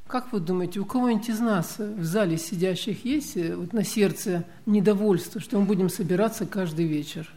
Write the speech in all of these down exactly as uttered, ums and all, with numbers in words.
Как вы думаете, у кого-нибудь из нас в зале сидящих есть вот на сердце недовольство, что мы будем собираться каждый вечер?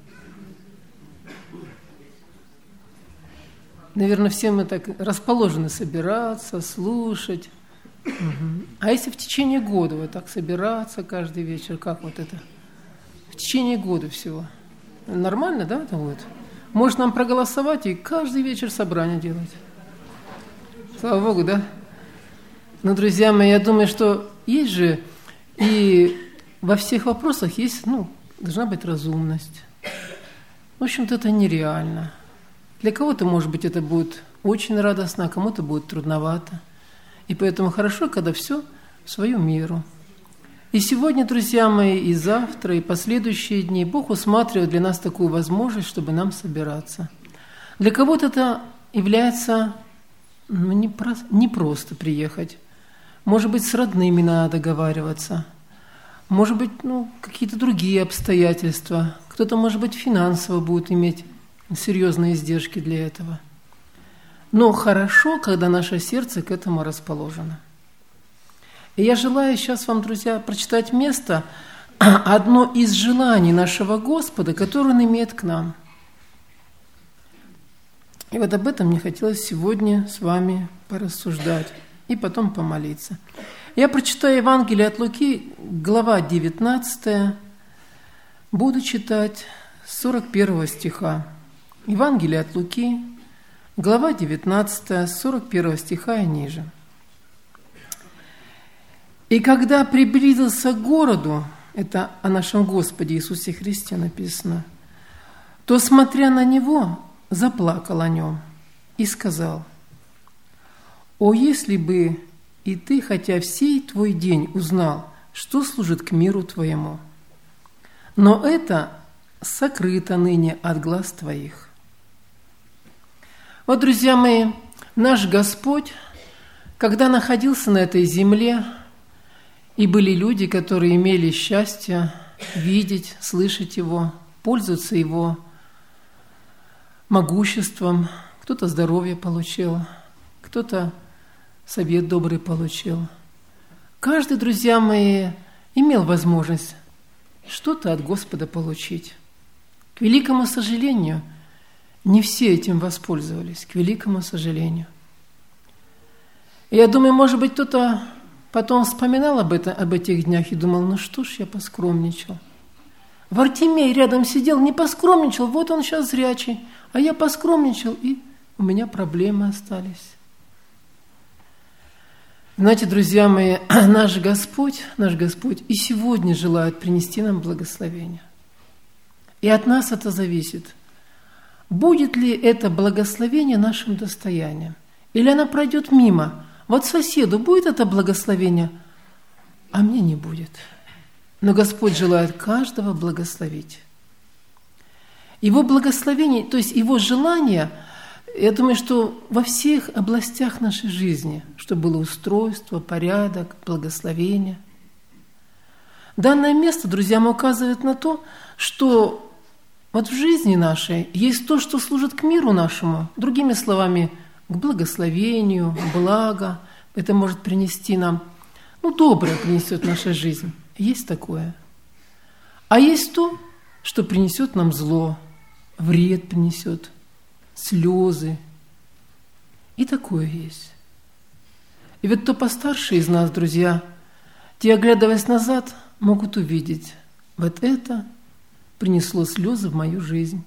Наверное, все мы так расположены собираться, слушать. Угу. А если в течение года вот так собираться каждый вечер, как вот это? В течение года всего. Нормально, да, это будет? Может нам проголосовать и каждый вечер собрание делать? Слава Богу, да? Но, друзья мои, я думаю, что есть же и во всех вопросах есть, ну, должна быть разумность. В общем-то, это нереально. Для кого-то, может быть, это будет очень радостно, а кому-то будет трудновато. И поэтому хорошо, когда все в свою меру. И сегодня, друзья мои, и завтра, и последующие дни Бог усматривает для нас такую возможность, чтобы нам собираться. Для кого-то это является ну, не, про, не просто приехать. Может быть, с родными надо договариваться. Может быть, ну, какие-то другие обстоятельства. Кто-то, может быть, финансово будет иметь серьезные издержки для этого. Но хорошо, когда наше сердце к этому расположено. И я желаю сейчас вам, друзья, прочитать место, одно из желаний нашего Господа, которое Он имеет к нам. И вот об этом мне хотелось сегодня с вами порассуждать и потом помолиться. Я прочитаю Евангелие от Луки, глава девятнадцатая, буду читать с сорок первого стиха. Евангелие от Луки, глава девятнадцатая, с сорок первого стиха и ниже. «И когда приблизился к городу», это о нашем Господе Иисусе Христе написано, «то, смотря на Него, заплакал о Нем и сказал: «О, если бы и ты, хотя всей твой день, узнал, что служит к миру твоему! Но это сокрыто ныне от глаз твоих». Вот, друзья мои, наш Господь, когда находился на этой земле, и были люди, которые имели счастье видеть, слышать Его, пользоваться Его могуществом, кто-то здоровье получил, кто-то совет добрый получил. Каждый, друзья мои, имел возможность что-то от Господа получить. К великому сожалению, не все этим воспользовались, к великому сожалению. И я думаю, может быть, кто-то потом вспоминал об, это, об этих днях и думал: ну что ж я поскромничал. Вартимей рядом сидел, не поскромничал, вот он сейчас зрячий, а я поскромничал, и у меня проблемы остались. Знаете, друзья мои, наш Господь, наш Господь и сегодня желает принести нам благословение. И от нас это зависит. Будет ли это благословение нашим достоянием? Или оно пройдет мимо? Вот соседу будет это благословение, а мне не будет. Но Господь желает каждого благословить. Его благословение, то есть Его желание, я думаю, что во всех областях нашей жизни, чтобы было устройство, порядок, благословение. Данное место, друзья, указывает на то, что вот в жизни нашей есть то, что служит к миру нашему, другими словами, к благословению, благо. Это может принести нам, ну, доброе принесет наша жизнь. Есть такое. А есть то, что принесет нам зло, вред принесет, слезы. И такое есть. И вот кто постарше из нас, друзья, те, оглядываясь назад, могут увидеть: вот это принесло слезы в мою жизнь.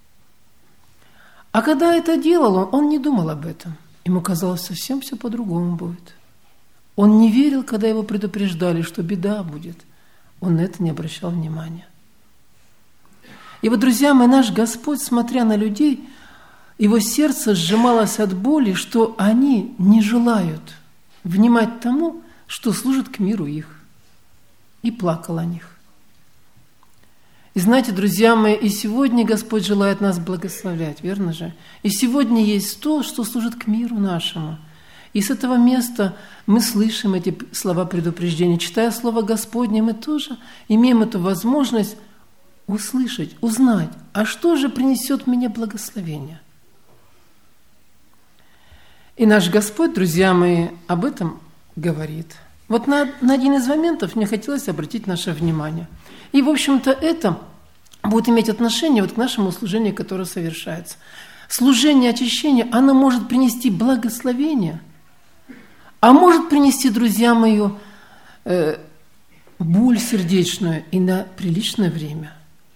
А когда это делал он, он не думал об этом. Ему казалось, совсем все по-другому будет. Он не верил, когда его предупреждали, что беда будет. Он на это не обращал внимания. И вот, друзья мои, наш Господь, смотря на людей, его сердце сжималось от боли, что они не желают внимать тому, что служит к миру их. И плакал о них. И знаете, друзья мои, и сегодня Господь желает нас благословлять, верно же? И сегодня есть то, что служит к миру нашему. И с этого места мы слышим эти слова предупреждения. Читая Слово Господне, мы тоже имеем эту возможность услышать, узнать, а что же принесет мне благословение? И наш Господь, друзья мои, об этом говорит. Вот на, на один из моментов мне хотелось обратить наше внимание. И, в общем-то, это будет иметь отношение вот к нашему служению, которое совершается. Служение очищения, оно может принести благословение, а может принести, друзья мои, э, боль сердечную и на приличное время.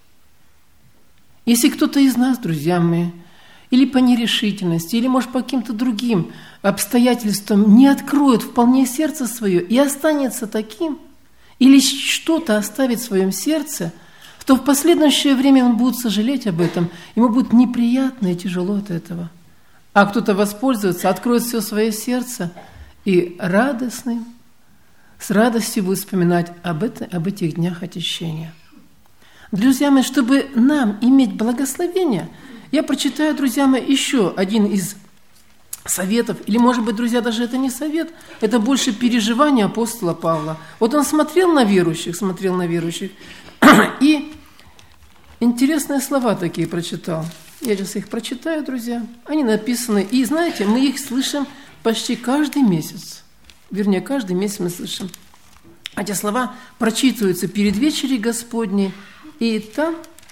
Если кто-то из нас, друзья мои, или по нерешительности, или, может, по каким-то другим обстоятельствам не откроет вполне сердце свое и останется таким, или что-то оставит в своем сердце, то в последующее время он будет сожалеть об этом, ему будет неприятно и тяжело от этого. А кто-то воспользуется, откроет все свое сердце и радостным, с радостью будет вспоминать об, это, об этих днях очищения. Друзья мои, чтобы нам иметь благословение, я прочитаю, друзья мои, еще один из советов, или, может быть, друзья, даже это не совет, это больше переживание апостола Павла. Вот он смотрел на верующих, смотрел на верующих, и интересные слова такие прочитал. Я сейчас их прочитаю, друзья. Они написаны, и, знаете, мы их слышим почти каждый месяц. Вернее, каждый месяц мы слышим. Эти слова прочитываются перед вечерей Господней, и там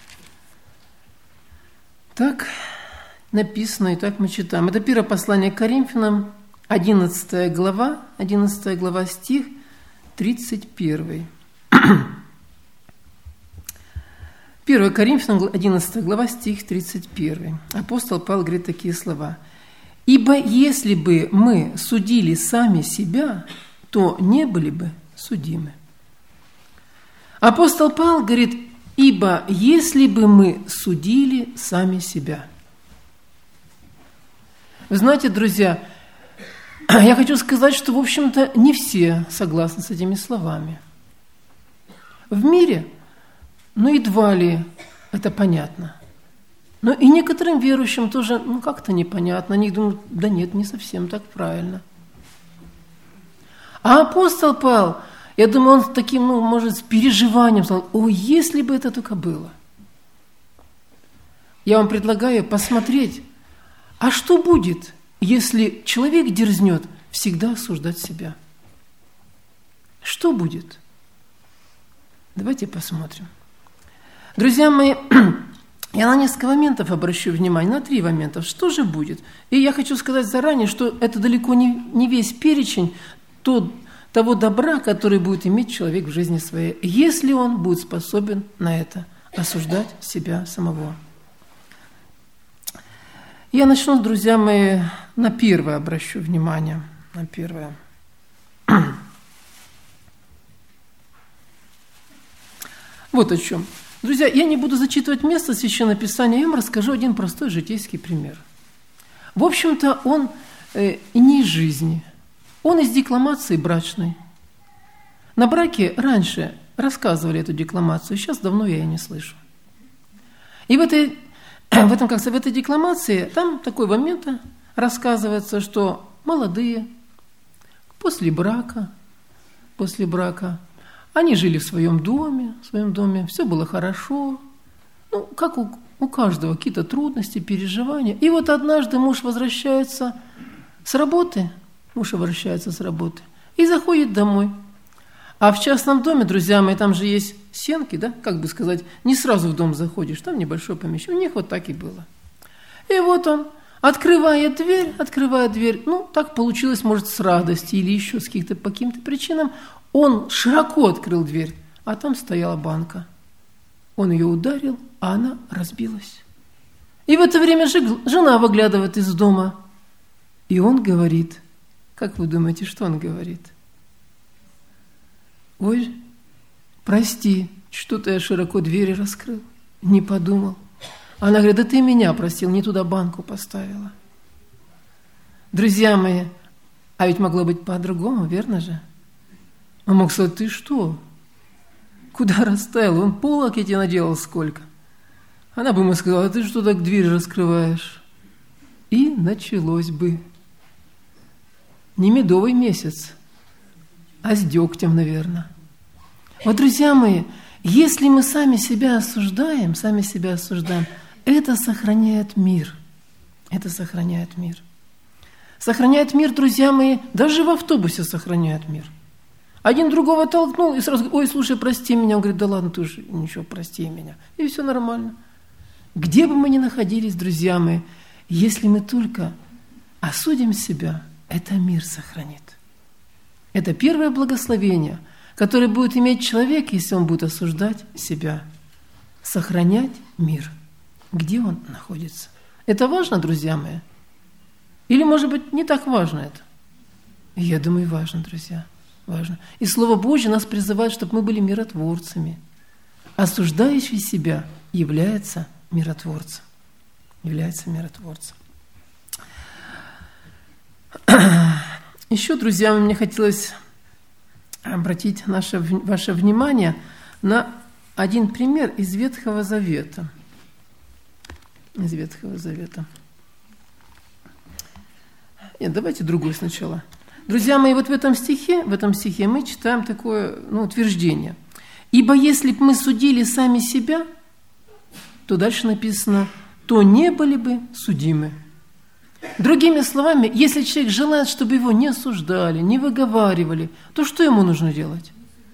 так написано, и так мы читаем. Это первое послание к Коринфянам, одиннадцатая глава, одиннадцатая глава, стих тридцать первый. первое Коринфянам, одиннадцатая глава, стих тридцать первый. Апостол Павел говорит такие слова. «Ибо если бы мы судили сами себя, то не были бы судимы». Апостол Павел говорит, «Ибо если бы мы судили сами себя». Вы знаете, друзья, я хочу сказать, что, в общем-то, не все согласны с этими словами. В мире, ну, едва ли это понятно. Но и некоторым верующим тоже, ну, как-то непонятно. Они думают, да нет, не совсем так правильно. А апостол Павел, я думаю, он таким, ну, может, с переживанием сказал, о, если бы это только было. Я вам предлагаю посмотреть, а что будет, если человек дерзнет всегда осуждать себя? Что будет? Давайте посмотрим. Друзья мои, я на несколько моментов обращу внимание, на три момента. Что же будет? И я хочу сказать заранее, что это далеко не, не весь перечень то, того добра, который будет иметь человек в жизни своей, если он будет способен на это, осуждать себя самого. Я начну, друзья мои, на первое обращу внимание. На первое. Вот о чем. Друзья, я не буду зачитывать место Священного Писания, я вам расскажу один простой житейский пример. В общем-то, он э, не из жизни, он из декламации брачной. На браке раньше рассказывали эту декламацию, сейчас давно я ее не слышу. И в этой, в этом, как в этой декламации, там такой момент рассказывается, что молодые после брака, после брака, они жили в своем доме, в своем доме, все было хорошо. Ну, как у, у каждого какие-то трудности, переживания. И вот однажды муж возвращается с работы, муж возвращается с работы и заходит домой. А в частном доме, друзья мои, там же есть сенки, да, как бы сказать, не сразу в дом заходишь, там небольшое помещение. У них вот так и было. И вот он открывает дверь, открывает дверь, ну, так получилось, может, с радости или еще с каких-то, по каким-то причинам. Он широко открыл дверь, а там стояла банка. Он ее ударил, а она разбилась. И в это время жена выглядывает из дома. И он говорит, как вы думаете, что он говорит? Ой, прости, что-то я широко двери раскрыл, не подумал. Она говорит, да ты меня простил, не туда банку поставила. Друзья мои, а ведь могло быть по-другому, верно же? Он мог сказать, ты что? Куда расставил? Он полок я тебе наделал сколько. Она бы ему сказала, ты что так дверь раскрываешь? И началось бы. Не медовый месяц, а с дегтем, наверное. Вот, друзья мои, если мы сами себя осуждаем, сами себя осуждаем, это сохраняет мир. Это сохраняет мир. Сохраняет мир, друзья мои, даже в автобусе сохраняет мир. Один другого толкнул и сразу, ой, слушай, прости меня. Он говорит, да ладно, ты уже ничего, прости меня. И все нормально. Где бы мы ни находились, друзья мои, если мы только осудим себя, это мир сохранит. Это первое благословение, которое будет иметь человек, если он будет осуждать себя. Сохранять мир. Где он находится? Это важно, друзья мои? Или, может быть, не так важно это? Я думаю, важно, друзья. Важно. И Слово Божье нас призывает, чтобы мы были миротворцами. Осуждающий себя является миротворцем. Является миротворцем. Еще, друзья, мне хотелось обратить наше, ваше внимание на один пример из Ветхого Завета. Из Ветхого Завета. Нет, давайте другой сначала. Друзья мои, вот в этом стихе, в этом стихе мы читаем такое ну, утверждение. «Ибо если бы мы судили сами себя, то дальше написано, то не были бы судимы». Другими словами, если человек желает, чтобы его не осуждали, не выговаривали, то что ему нужно делать?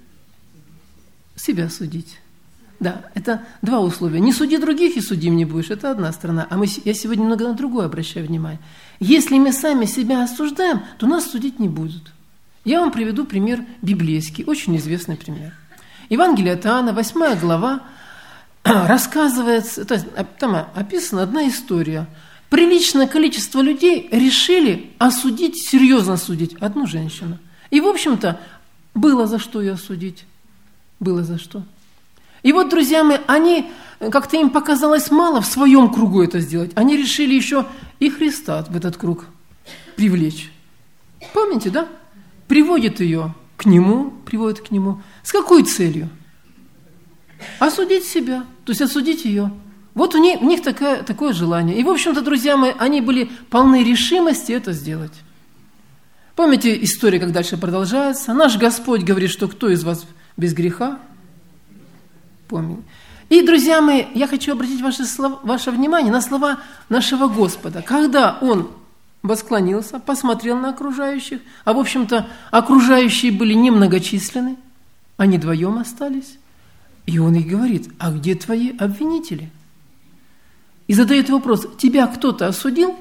Себя судить. Да, это два условия. Не суди других и судим не будешь, это одна сторона. А мы, я сегодня немного на другое обращаю внимание. Если мы сами себя осуждаем, то нас судить не будут. Я вам приведу пример библейский, очень известный пример. Евангелие от Иоанна, восьмая глава, рассказывается, то есть, там описана одна история. Приличное количество людей решили осудить, серьезно осудить одну женщину. И, в общем-то, было за что ее осудить. Было за что. И вот, друзья мои, они, как-то им показалось мало в своем кругу это сделать. Они решили еще и Христа в этот круг привлечь. Помните, да? Приводит ее к Нему, приводит к Нему. С какой целью? Осудить себя, то есть осудить ее. Вот у них, у них такое, такое желание. И, в общем-то, друзья мои, они были полны решимости это сделать. Помните история, как дальше продолжается? Наш Господь говорит, что кто из вас без греха? Помните. И, друзья мои, я хочу обратить ваше, слова, ваше внимание на слова нашего Господа. Когда Он восклонился, посмотрел на окружающих, а, в общем-то, окружающие были немногочисленны, они вдвоем остались, и Он их говорит, а где твои обвинители? И задает вопрос, тебя кто-то осудил?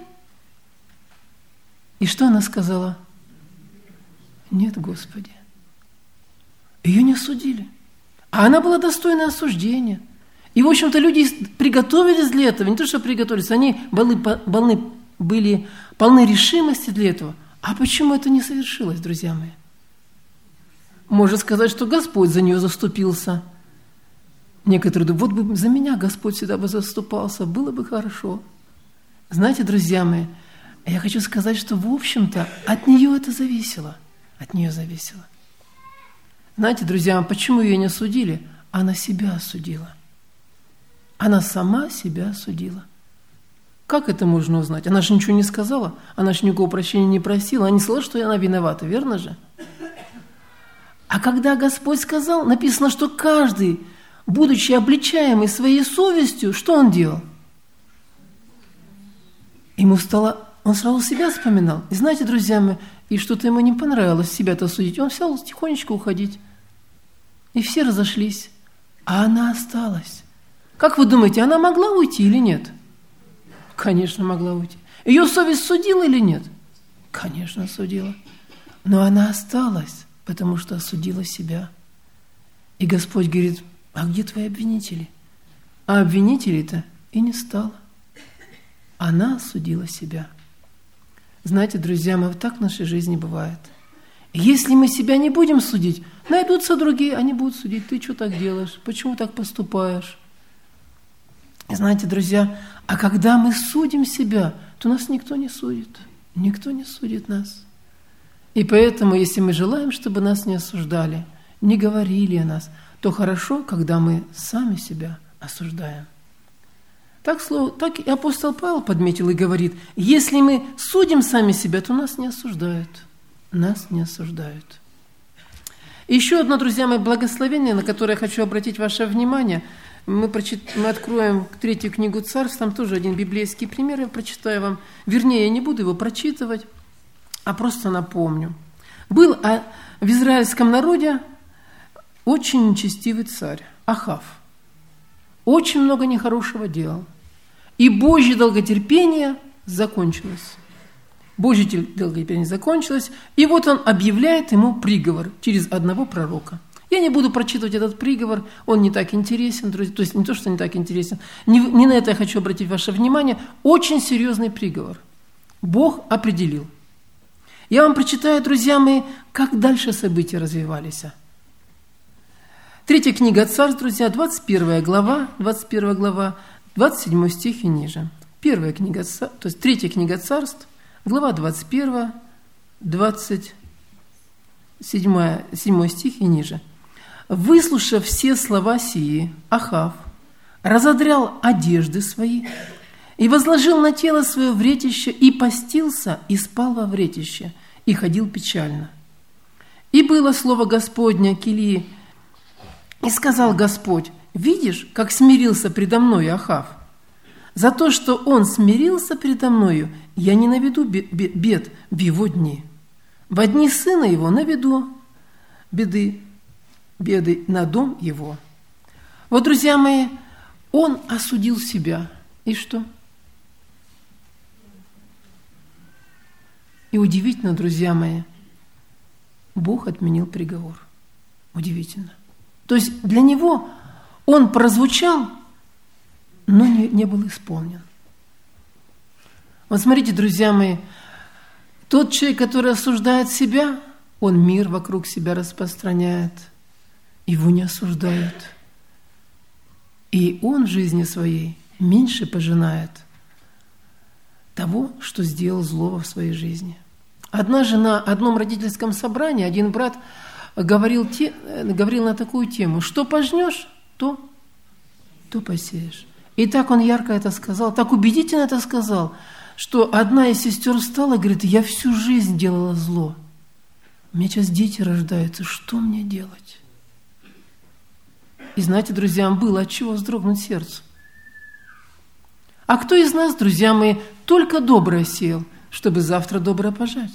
И что она сказала? Нет, Господи. Ее не осудили. А она была достойна осуждения. И, в общем-то, люди приготовились для этого. Не то, что приготовились, они были, были, были полны решимости для этого. А почему это не совершилось, друзья мои? Можно сказать, что Господь за нее заступился. Некоторые думают, вот бы за меня Господь всегда бы заступался, было бы хорошо. Знаете, друзья мои, я хочу сказать, что, в общем-то, от нее это зависело. От нее зависело. Знаете, друзья, почему ее не осудили? Она себя осудила. Она сама себя осудила. Как это можно узнать? Она же ничего не сказала, она же никакого прощения не просила, она не сказала, что она виновата, верно же? А когда Господь сказал, написано, что каждый, будучи обличаемый своей совестью, что он делал? Ему стало, он сразу себя вспоминал. И знаете, друзья мои, и что-то ему не понравилось себя-то осудить, он стал тихонечко уходить. И все разошлись, а она осталась. Как вы думаете, она могла уйти или нет? Конечно, могла уйти. Ее совесть судила или нет? Конечно, судила. Но она осталась, потому что осудила себя. И Господь говорит, а где твои обвинители? А обвинителей-то и не стало. Она осудила себя. Знаете, друзья, мы вот так в нашей жизни бывает. Если мы себя не будем судить, найдутся другие, они будут судить. Ты что так делаешь? Почему так поступаешь? И знаете, друзья, а когда мы судим себя, то нас никто не судит. Никто не судит нас. И поэтому, если мы желаем, чтобы нас не осуждали, не говорили о нас, то хорошо, когда мы сами себя осуждаем. Так, слово, так и апостол Павел подметил и говорит, если мы судим сами себя, то нас не осуждают. Нас не осуждают. И еще одно, друзья мои, благословение, на которое я хочу обратить ваше внимание. Мы, прочит... мы откроем третью книгу Царств, там тоже один библейский пример, я прочитаю вам. Вернее, я не буду его прочитывать. а просто напомню. Был в израильском народе очень нечестивый царь Ахав. Очень много нехорошего делал. И Божье долготерпение закончилось. Божье долготерпение закончилось, и вот он объявляет ему приговор через одного пророка. Я не буду прочитывать этот приговор, он не так интересен, друзья, то есть не то, что не так интересен, не, не на это я хочу обратить ваше внимание, очень серьезный приговор. Бог определил. Я вам прочитаю, друзья мои, как дальше события развивались. Третья книга Царств, друзья, двадцать первая глава, двадцать первая глава, двадцать седьмой стих и ниже. Первая книга, то есть третья книга Царств, глава двадцать первая, двадцать седьмой стих и ниже. «Выслушав все слова сии, Ахав разодрял одежды свои и возложил на тело свое вретище, и постился, и спал во вретище, и ходил печально. И было слово Господня к Илии, и сказал Господь: видишь, как смирился предо мною Ахав? За то, что он смирился предо мною, я не наведу бед в его дни. Во дни сына его наведу беды, беды на дом его». Вот, друзья мои, он осудил себя. И что? И удивительно, друзья мои, Бог отменил приговор. Удивительно. То есть для него он прозвучал, но не, не был исполнен. Вот смотрите, друзья мои, тот человек, который осуждает себя, он мир вокруг себя распространяет, его не осуждают. И он в жизни своей меньше пожинает того, что сделал злого в своей жизни. Однажды на одном родительском собрании один брат говорил, те, говорил на такую тему: что пожнешь, то, то посеешь. И так он ярко это сказал, так убедительно это сказал, что одна из сестер встала и говорит: я всю жизнь делала зло. У меня сейчас дети рождаются, что мне делать? И знаете, друзья, было от чего вздрогнуть сердцу. А кто из нас, друзья мои, только доброе сеял, чтобы завтра доброе пожать?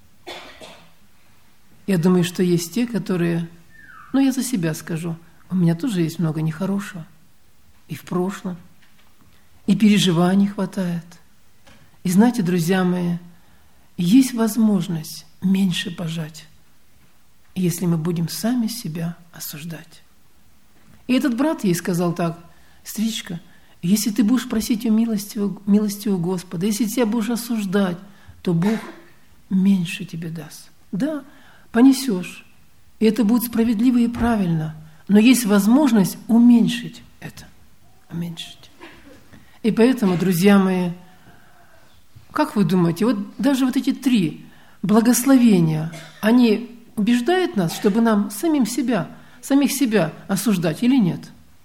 Я думаю, что есть те, которые... Ну, я за себя скажу. У меня тоже есть много нехорошего. И в прошлом. И переживаний хватает. И знаете, друзья мои, есть возможность меньше пожать, если мы будем сами себя осуждать. И этот брат ей сказал так: сестричка, если ты будешь просить у милости, милости у Господа, если тебя будешь осуждать, то Бог меньше тебе даст. Да, понесешь. И это будет справедливо и правильно. Но есть возможность уменьшить это. Уменьшить. И поэтому, друзья мои, как вы думаете, вот даже вот эти три благословения, они убеждают нас, чтобы нам самим себя, самих себя осуждать или нет?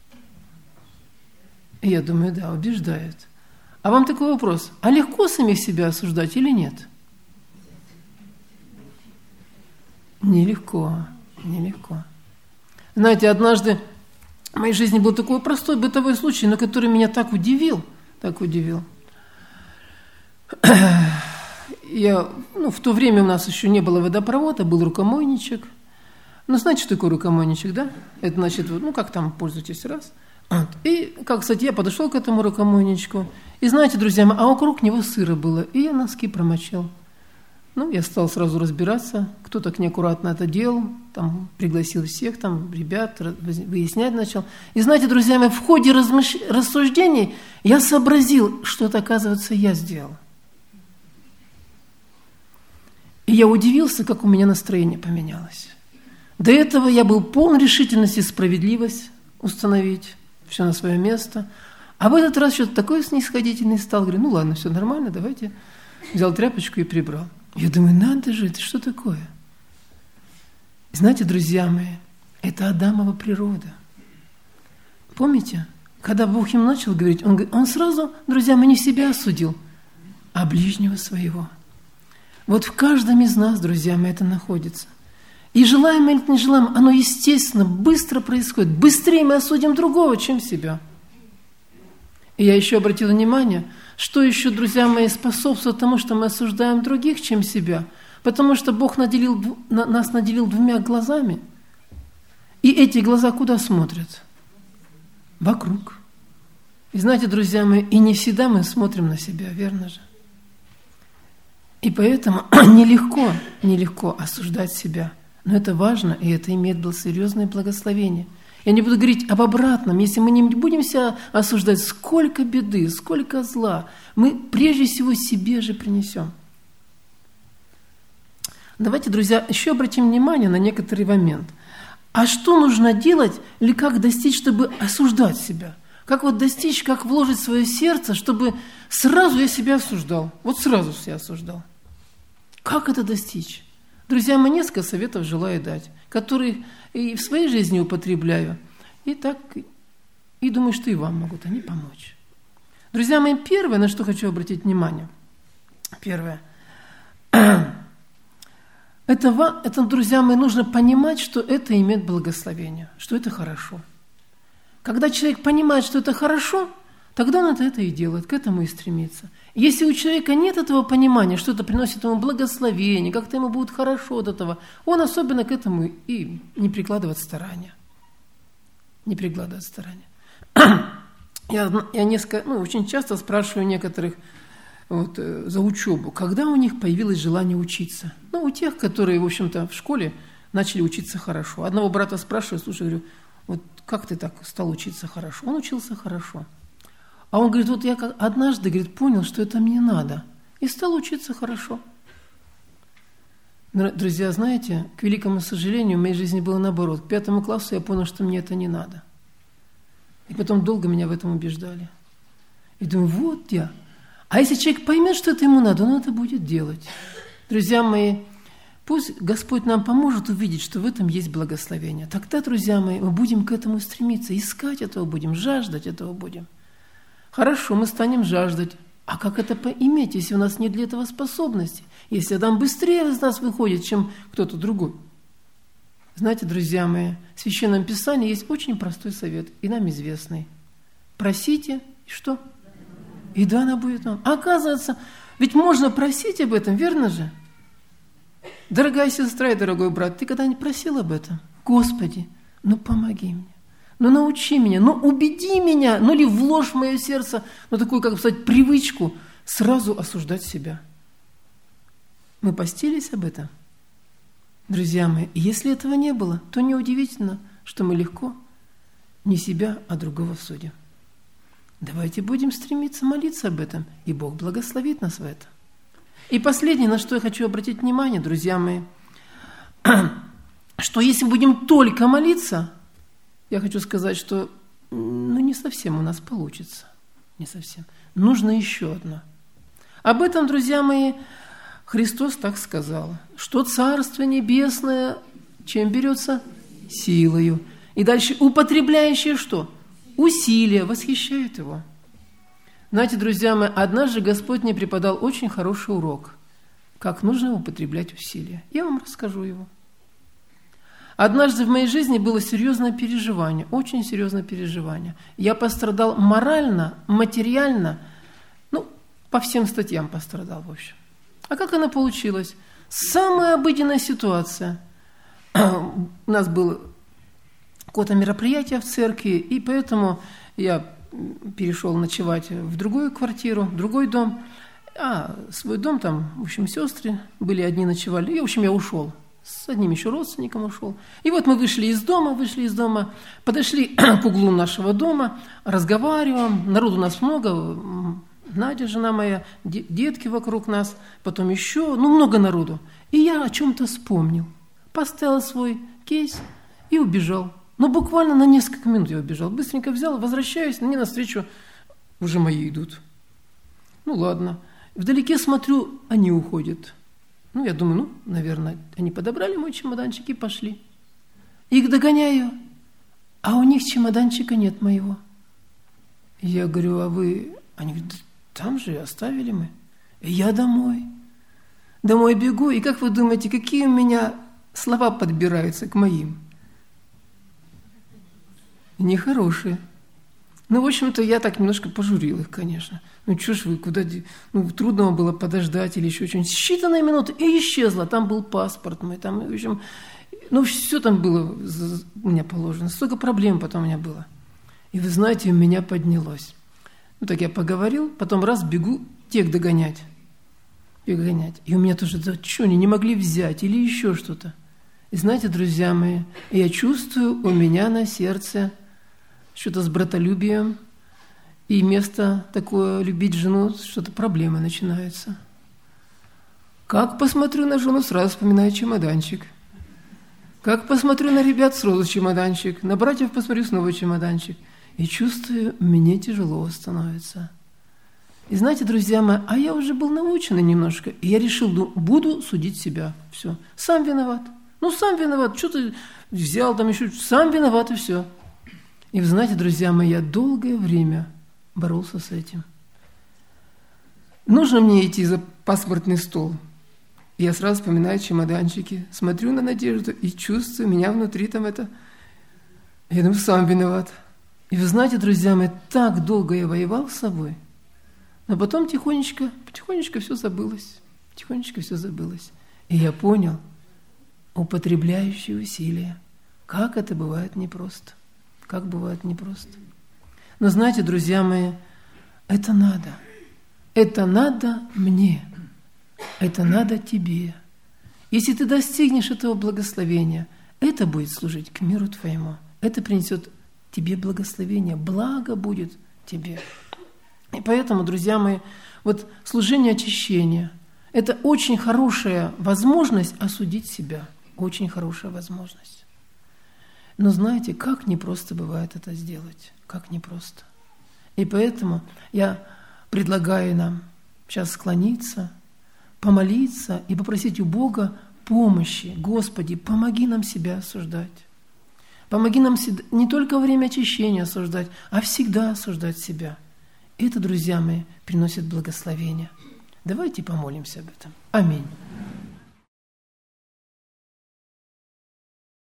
Я думаю, да, убеждают. А вам такой вопрос: а легко самих себя осуждать или нет? Нелегко, нелегко. Знаете, однажды в моей жизни был такой простой бытовой случай, но который меня так удивил, так удивил. Я, ну, в то время у нас еще не было водопровода, был рукомойничек. Ну, знаете, что такое рукомойничек, да? Это значит, ну, как там пользуетесь, раз. Вот. И, как, кстати, я подошел к этому рукомойничку, и знаете, друзья мои, а вокруг него сыро было, и я носки промочил. Ну, я стал сразу разбираться, кто так неаккуратно это делал, там пригласил всех, там, ребят, выяснять начал. И знаете, друзья мои, в ходе размыш... рассуждений я сообразил, что это, оказывается, я сделал. И я удивился, как у меня настроение поменялось. До этого я был полон решительности справедливость установить, все на свое место. А в этот раз что-то такое снисходительный стал. Говорю, ну ладно, все нормально, давайте. Взял тряпочку и прибрал. Я думаю, надо же, это что такое? И знаете, друзья мои, это Адамова природа. Помните, когда Бог им начал говорить, он, он сразу, друзья мои, не себя осудил, а ближнего своего. Вот в каждом из нас, друзья мои, это находится. И желаем или не желаем, оно, естественно, быстро происходит. Быстрее мы осудим другого, чем себя. И я еще обратила внимание, что еще, друзья мои, способствует тому, что мы осуждаем других, чем себя. Потому что Бог наделил, нас наделил двумя глазами, и эти глаза куда смотрят? Вокруг. И знаете, друзья мои, и не всегда мы смотрим на себя, верно же? И поэтому нелегко, нелегко осуждать себя. Но это важно, и это имеет серьезное благословение. Я не буду говорить об обратном. Если мы не будем себя осуждать, сколько беды, сколько зла, мы прежде всего себе же принесем. Давайте, друзья, еще обратим внимание на некоторый момент. А что нужно делать или как достичь, чтобы осуждать себя? Как вот достичь, как вложить в свое сердце, чтобы сразу я себя осуждал? Вот сразу себя осуждал. Как это достичь? Друзья, мы несколько советов желаю дать, которые и в своей жизни употребляю, и так, и думаю, что и вам могут они помочь. Друзья мои, первое, на что хочу обратить внимание, первое, это, это, друзья мои, нужно понимать, что это имеет благословение, что это хорошо. Когда человек понимает, что это хорошо, тогда он это, это и делает, к этому и стремится. Если у человека нет этого понимания, что это приносит ему благословение, как-то ему будет хорошо от этого, он особенно к этому и не прикладывает старания. Не прикладывает старания. Я, я несколько, ну, очень часто спрашиваю некоторых вот, за учебу, когда у них появилось желание учиться. Ну, у тех, которые, в общем-то, в школе начали учиться хорошо. Одного брата спрашиваю, слушай, говорю, вот как ты так стал учиться хорошо? Он учился хорошо. А он говорит, вот я как однажды, говорит, понял, что это мне надо, и стал учиться хорошо. Друзья, знаете, к великому сожалению, в моей жизни было наоборот. К пятому классу я понял, что мне это не надо. И потом долго меня в этом убеждали. И думаю, вот я. А если человек поймет, что это ему надо, он это будет делать. Друзья мои, пусть Господь нам поможет увидеть, что в этом есть благословение. Тогда, друзья мои, мы будем к этому стремиться, искать этого будем, жаждать этого будем. Хорошо, мы станем жаждать. А как это поиметь, если у нас нет для этого способности? Если Адам быстрее из нас выходит, чем кто-то другой? Знаете, друзья мои, в Священном Писании есть очень простой совет, и нам известный. Просите, и что? И дано будет нам. А оказывается, ведь можно просить об этом, верно же? Дорогая сестра и дорогой брат, ты когда-нибудь просил об этом? Господи, ну помоги мне. Ну, научи меня, ну, убеди меня, ну, или вложь в мое сердце, ну, такую, как сказать, привычку сразу осуждать себя. Мы постились об этом? Друзья мои, если этого не было, то неудивительно, что мы легко не себя, а другого судим. Давайте будем стремиться молиться об этом, и Бог благословит нас в этом. И последнее, на что я хочу обратить внимание, друзья мои, что если будем только молиться, я хочу сказать, что ну, не совсем у нас получится. Не совсем. Нужно еще одно. Об этом, друзья мои, Христос так сказал, что Царство Небесное чем берется? Силою. И дальше употребляющее что? Усилия, восхищает его. Знаете, друзья мои, однажды Господь мне преподал очень хороший урок, как нужно употреблять усилия. Я вам расскажу его. Однажды в моей жизни было серьезное переживание, очень серьезное переживание. Я пострадал морально, материально, ну, по всем статьям пострадал, в общем. А как оно получилось? Самая обыденная ситуация. У нас было какое-то мероприятие в церкви, и поэтому я перешел ночевать в другую квартиру, в другой дом. А свой дом там, в общем, сестры были, одни ночевали. И, в общем, я ушел. С одним еще родственником ушел. И вот мы вышли из дома, вышли из дома, подошли к углу нашего дома, разговариваем. Народу у нас много, Надя, жена моя, детки вокруг нас, потом еще, ну, много народу. И я о чем-то вспомнил. Поставил свой кейс и убежал. Ну, буквально на несколько минут я убежал. Быстренько взял, возвращаюсь, мне навстречу уже мои идут. Ну, ладно. Вдалеке смотрю, они уходят. Ну, я думаю, ну, наверное, они подобрали мой чемоданчик и пошли. Их догоняю, а у них чемоданчика нет моего. Я говорю, а вы... Они говорят, там же оставили мы. И я домой. Домой бегу, и как вы думаете, какие у меня слова подбираются к моим? Нехорошие. Ну, в общем-то, я так немножко пожурил их, конечно. Ну, что ж вы, куда... Ну, трудно было подождать или еще что-нибудь. Считанные минуты, и исчезла. Там был паспорт мой, там, в общем... Ну, все там было у меня положено. Столько проблем потом у меня было. И вы знаете, у меня поднялось. Ну, так я поговорил, потом раз бегу, тех догонять. Догонять. И у меня тоже, да что, они не могли взять или еще что-то. И знаете, друзья мои, я чувствую у меня на сердце что-то с братолюбием, и место такое любить жену, что-то проблемы начинаются. Как посмотрю на жену, сразу вспоминаю чемоданчик. Как посмотрю на ребят, сразу чемоданчик. На братьев посмотрю, снова чемоданчик. И чувствую, мне тяжело становится. И знаете, друзья мои, а я уже был наученный немножко, и я решил, ну, буду судить себя. Все. Сам виноват. Ну, сам виноват. Что ты взял там еще? Сам виноват, и все. И вы знаете, друзья мои, я долгое время боролся с этим. Нужно мне идти за паспортный стол. И я сразу вспоминаю чемоданчики, смотрю на Надежду и чувствую, меня внутри там это... Я думаю, сам виноват. И вы знаете, друзья мои, так долго я воевал с собой, но потом тихонечко, потихонечку все забылось. Тихонечко все забылось. И я понял, употребляющие усилия, как это бывает непросто. Как бывает непросто. Но знаете, друзья мои, это надо. Это надо мне. Это надо тебе. Если ты достигнешь этого благословения, это будет служить к миру твоему. Это принесет тебе благословение, благо будет тебе. И поэтому, друзья мои, вот служение очищения – это очень хорошая возможность осудить себя. Очень хорошая возможность. Но знаете, как непросто бывает это сделать. Как непросто. И поэтому я предлагаю нам сейчас склониться, помолиться и попросить у Бога помощи. Господи, помоги нам себя осуждать. Помоги нам не только во время очищения осуждать, а всегда осуждать себя. Это, друзья мои, приносит благословение. Давайте помолимся об этом. Аминь.